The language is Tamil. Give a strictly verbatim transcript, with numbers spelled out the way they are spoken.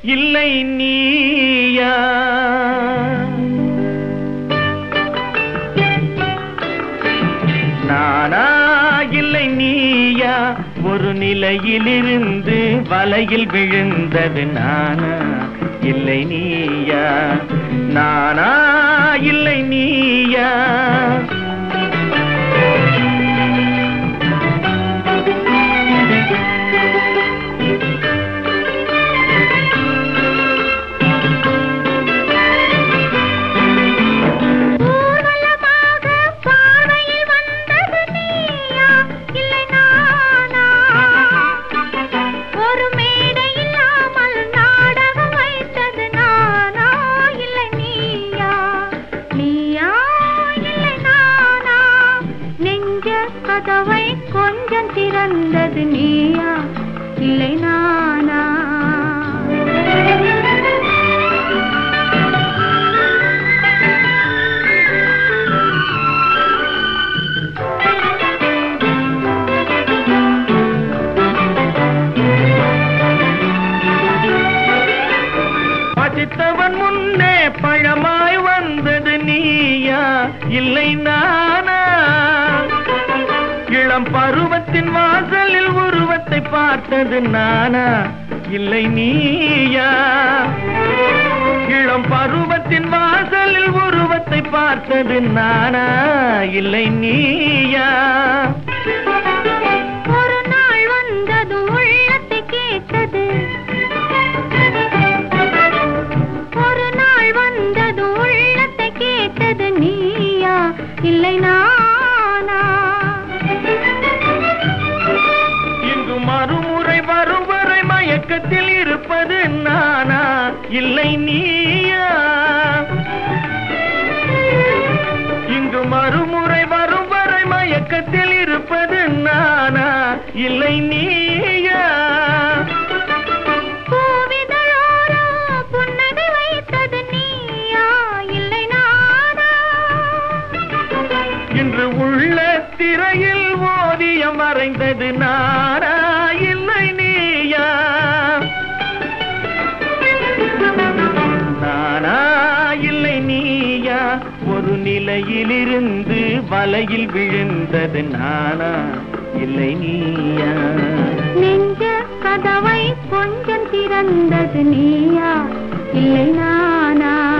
இல்லை நீயா? நானா இல்லை நீயா? ஒரு நிலையிலிருந்து வலையில் விழுந்தது நானா இல்லை நீயா? நானா இல்லை நீயா? கதவை கொஞ்சம் திறந்தது நீயா இல்லை நானா? பசித்தவன் முன்னே பழமாய் வந்தது நீயா இல்லை நானா? இளம் பருவத்தின் வாசலில் உருவத்தை பார்த்தது நானா இல்லை நீயா? இளம் பருவத்தின் வாசலில் உருவத்தை பார்த்தது நானா இல்லை நீயா? ஒரு நாள் வந்தது உள்ளத்தை கேட்டது, ஒரு நாள் வந்தது உள்ளத்தை கேட்டது நீயா இல்லை நானா? மறுமுறை வரும் வரை மயக்கத்தில் இருப்பது நானா இல்லை நீயா? இங்கு மறுமுறை வரும் வரை மயக்கத்தில் இருப்பது நானா இல்லை நீயா? புன்னகை வைத்தது நீயா இல்லை நானா? இன்று உள்ள திரையில் ஓவியம் வரைந்தது நானா இல்லை நீயா? நானா இல்லை நீயா? ஒரு நிலையிலிருந்து வலையில் விழுந்தது நானா இல்லை நீயா? நெஞ்ச கதவை கொஞ்சம் திறந்தது நீயா இல்லை நானா?